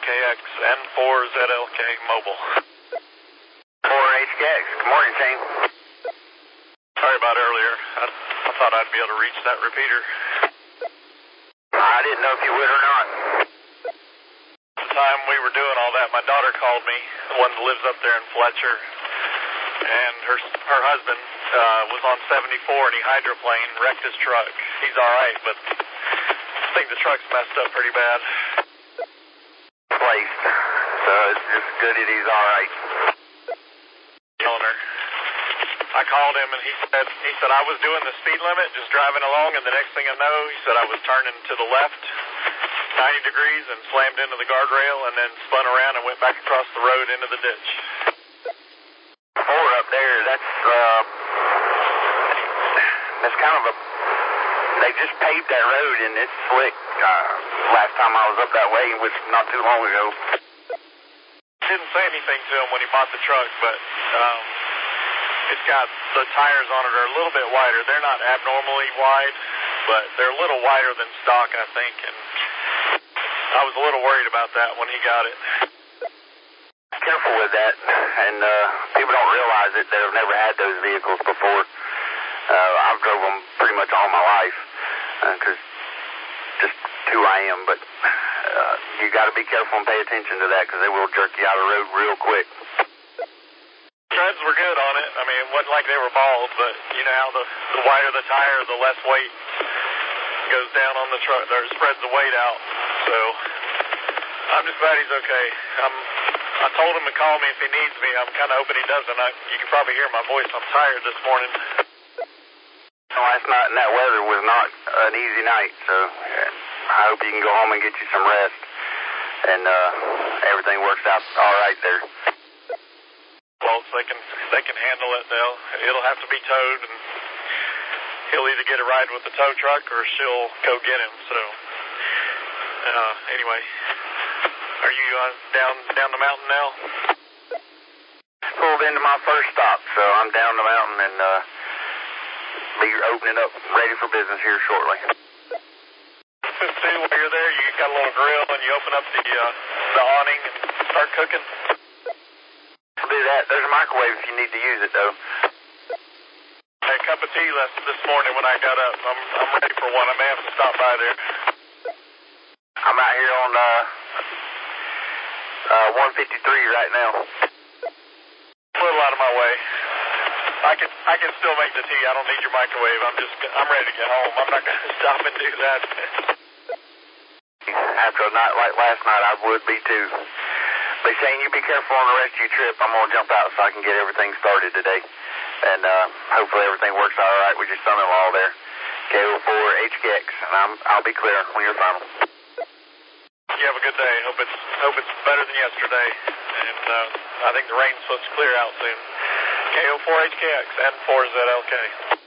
4HKX and 4ZLK mobile. 4HKX. Good morning, Shane. Sorry about earlier. I thought I'd be able to reach that repeater. I didn't know if you would or not. The time we were doing all that, my daughter called me, the one that lives up there in Fletcher, and her husband was on 74 and he hydroplaned, wrecked his truck. He's all right, but I think the truck's messed up pretty bad. Placed. So it's just good that he's all right. Owner. I called him and he said I was doing the speed limit, just driving along, and the next thing I know, he said I was turning to the left 90 degrees and slammed into the guardrail and then spun around and went back across the road into the ditch. 4 up there, that's kind of they just paved that road and it's slick. Last time I was up that way, which not too long ago. Didn't say anything to him when he bought the truck, but it's got the tires on it are a little bit wider. They're not abnormally wide, but they're a little wider than stock, I think, and I was a little worried about that when he got it. Careful with that, and people don't realize it that have never had those vehicles before. I've drove them pretty much all my life, because just who I am, but you got to be careful and pay attention to that, because they will jerk you out of the road real quick. Treads were good on it. I mean, it wasn't like they were balls, but you know how the wider the tire, the less weight goes down on the truck, or spreads the weight out. So I'm just glad he's okay. I told him to call me if he needs me. I'm kind of hoping he doesn't. You can probably hear my voice. I'm tired this morning. Last night and that weather was not an easy night, so I hope you can go home and get you some rest, and everything works out all right there. Well, if they can handle it, it'll have to be towed, and he'll either get a ride with the tow truck or she'll go get him. So anyway, are you down the mountain now? Pulled into my first stop, so I'm down the mountain and be opening up, ready for business here shortly. See, while you're there, you got a little grill and you open up the awning and start cooking. I'll do that. There's a microwave if you need to use it, though. I had a cup of tea this morning when I got up. I'm ready for one. I may have to stop by there. I'm out here on 153 right now. A little out of my way. I can still make the tea. I don't need your microwave. I'm ready to get home. I'm not going to stop and do that. After a night like last night, I would be too. But Shane, you be careful on the rest of your trip. I'm going to jump out so I can get everything started today. And hopefully everything works all right with your son-in-law there. KO4HKX, and I'll be clear when you're final. You have a good day. Hope it's better than yesterday. And I think the rain's supposed to clear out soon. KO4HKX and 4ZLK.